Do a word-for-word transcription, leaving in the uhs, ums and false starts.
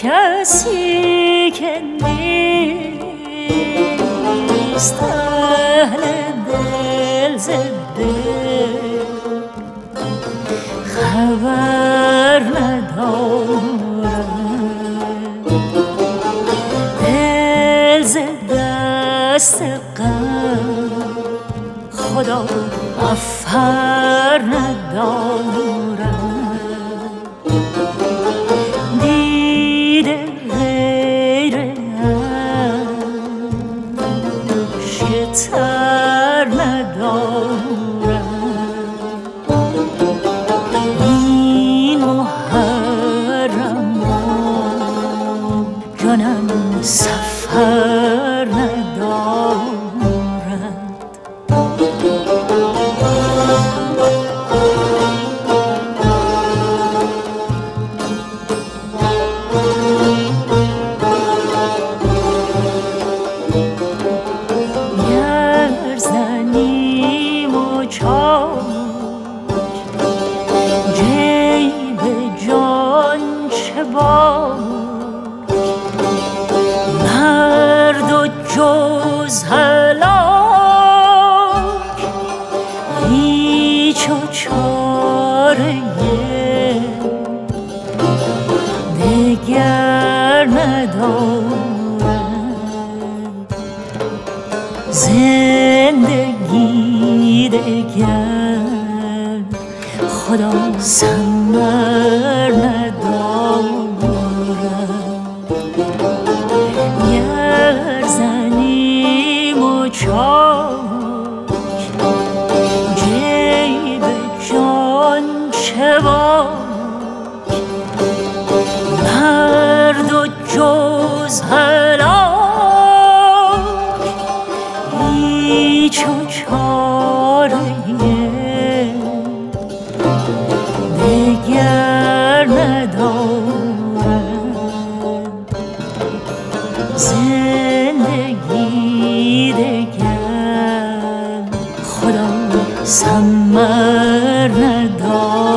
کسی که نیست اهل دل زده خبر ندارد دل ز دست غم خدا مفر ندارد دیده غیر عشق تر ندارد این محرم جانم سفر ندارد مرد و جز هلاک هیچ و چاره دگر ندارد زندگی دگر خدا ثمر ندارد گر زنیم و چاک جیب جان چه باک مرد و جز هلاک هیچ و چاره دگر ندارد زندگی دگر خدا ثمر ندارد